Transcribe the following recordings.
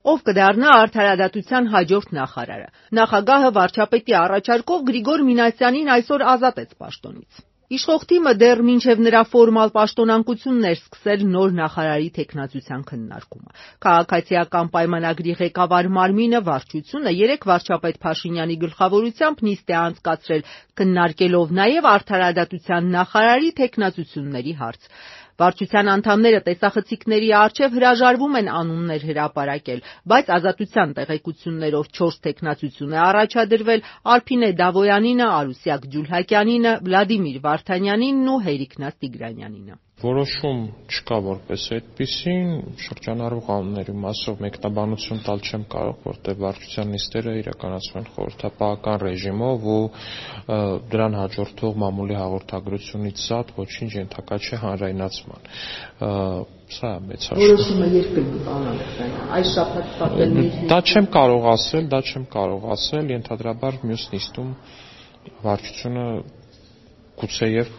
Ով կդառնա արդարադատության հաջորդ նախարարը։ Նախագահը վարչապետի առաջարկով Գրիգոր Մինասյանին այսօր ազատեց պաշտոնից։ Իշխող թիմը դեռ մինչև նրա ֆորմալ պաշտոնակությունն էր սկսել նոր նախարարի թեկնածության քննարկումը։ Քաղաքացիական պայմանագրի ղեկավար մարմինը վարչությունը երեկ վարչապետ Փաշինյանի գլխավորությամբ նիստ է անցկացրել, քննարկելով նաև արդարադատության նախարարի թեկնածությունների հարց։ Վարչության անդամները տեսախցիկների առջև հրաժարվում են անուններ հրապարակել, բայց ազատության տեղեկություններով 4 թեկնածություն է առաջադրվել Արփինե Դավոյանինը, Արուսյակ Ջուլհակյանինը, Վլադիմիր Վարդանյանինն ու Հերիքնազ Տիգրանյանինը։ Որոշում չկա որպես այդպիսին, շրջանառվող անունների մասով մեկնաբանություն տալ չեմ կարող, որտեղ վարչության նիստերը իրականացվում են խորհրդապահական ռեժիմով ու դրան հաջորդող մամուլի հաղորդագրությունից զատ ոչինչ ենթակա չէ հանրայնացման։ Սա է մեծ հաշվով։ Որոշումը երբ կլինի, այս շաբաթ պատելների։ Դա չեմ կարող ասել, ենթադրաբար մյուս նիստում վարչությունը գուցեև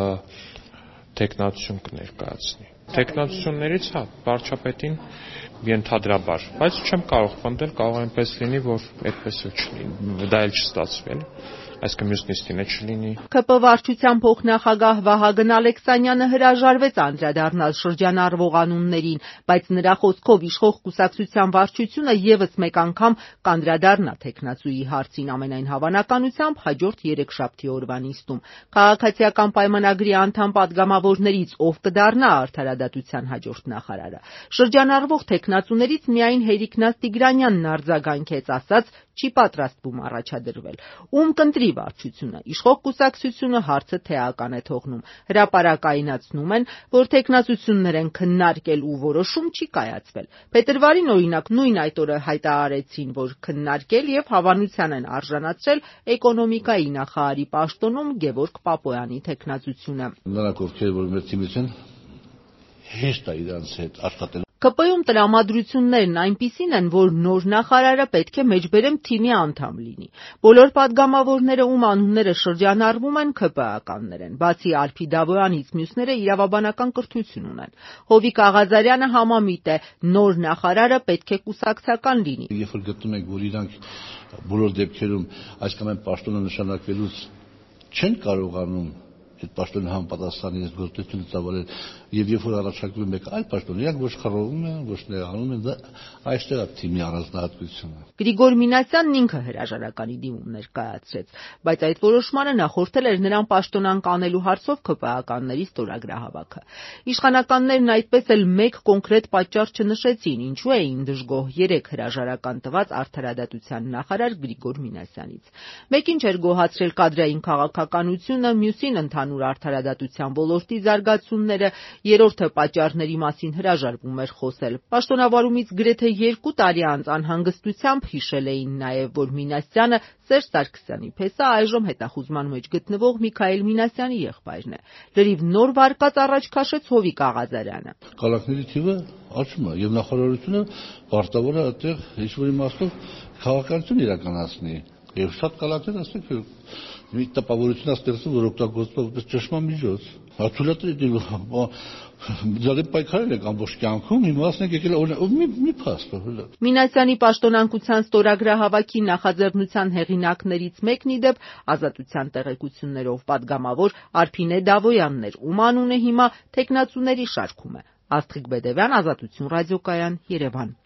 թեկնածություն կներկայացնի։ Թեկնածություններից վարչապետին ենթադրաբար, բայց չեմ կարող պնդել, կարող այնպես լինի, որ այդպես էլ չլինի, դա էլ չստացվի, այսինքն մյուս նիստին է չլինի։ ՔՊ վարչության փոխնախագահ Վահագն Ալեքսանյանը հրաժարվեց անդրադառնալ շրջանառվող անուններին, բայց նրա խոսքով իշխող կուսակցության վարչությունը եւս մեկ անգամ կանդրադառնա թեկնածուի հարցին, ամենայն հավանականությամբ հաջորդ երեքշաբթի օրվա նիստում։ Քաղաքացիական պայմանագրի անդամ պատգամավորներից ով կդառնա արդարադատության հաջորդ նախարարը։ Շրջանառվող թեկնածուներից միայն Հերիքնազ Տիգրանյանն արձագանքեց, ասաց, չի պատրաստվում առաջադրվել։ Ում կընտրի վարչությունը։ Իշխող կուսակցությունը հարցը թեական է թողնում։ Հրապարակայնացնում են, որ թեկնածություններ են քննարկել ու որոշում չի կայացվել։ Փետրվարին օրինակ նույն այդ օրը հայտարարեցին, որ քննարկել եւ հավանության են արժանացրել էկոնոմիկայի նախարարի պաշտոնում Գևորգ Պապոյանի թեկնածությունը։ Նրանք ովքեր որ մեր թիմից են հեշտ է իրանց հետ աշխատել։ ԿՊ-ում տրամադրություններն այնպիսին են, որ նոր նախարարը պետք է մեջբերեմ թիմի անդամ լինի։ Բոլոր պատգամավորները, ում անունները շրջանառվում են, ՔՊ-ականներ են։ Բացի Արփի Դավոյանից մյուսները իրավաբանական կրթություն ունեն։ Հովիկ Աղազարյանը համամիտ է, նոր նախարարը պետք է կուսակցական լինի։ Երբ որ գտնում ենք, որ իրանք բոլոր դեպքերում այս կամ այն պաշտոնը նշանակվելուց չեն կարողանում այդ պաշտոնի համապատասխան իրենց գործունեությունը ծավալել, եւ երբ որ առաջարկվում մեկ այլ պաշտոն, իրանք ոչ խռովում են, ոչ նեղանում են, դա այստեղ է թիմի առանձնահատկությունը։ Գրիգոր Մինասյանն ինքը հրաժարականի դիմում ներկայացրեց, բայց այդ որոշմանը նախորդել էր նրան պաշտոնանկ անելու հարցով ՔՊ-ականների ստորագրահավաքը։ Իշխանականներն այդպես էլ մեկ կոնկրետ պատճառ չնշեցին, ինչու էին դժգոհ 3 հրաժարական տված արդարադատության նախարար Գրիգոր Մինասյանից։ Մեկին չէր գոհացրել կադրային քաղաքականությունը, մյուսին ընդհանուր արդարադատության ոլորտի զարգացումները, երրորդը պատճառների մասին հրաժարվում էր խոսել։ Պաշտոնավարումից գրեթե 2 տարի անց անհանգստությամբ հիշել էին նաև, որ Մինասյանը Սերժ Սարգսյանի փեսա այժմ հետախուզման մեջ գտնվող Միքայել Մինասյանի եղբայրն է։ Լրիվ նոր վարկած առաջ քաշեց Հովիկ Աղազարյանը։ Կալակների թիվը աճում է եւ նախարարությունը պարտավոր է այդտեղ ինչ-որ իմաստով քաղաքականություն իրականացնի։ Եվ շատ կալակներ ասենք մի տպավորություն է ստեղծում, որ օգտագործվում որպես ճնշման միջոց։ Հացուլատը դեռ պայքարել եք ամբողջ կյանքում, հիմա ասենք եկել մի փաստ։ Մինասյանի պաշտոնանկության ստորագրահավաքի նախաձեռնության հեղինակներից մեկն ի դեպ Ազատության տեղեկություններով պատգամավոր Արփինե Դավոյանն էր, ում անունը հիմա թեկնածուների շարքում է։ Աստղիկ Բեդևյան, Ազատություն ռադիոկայան, Երևան։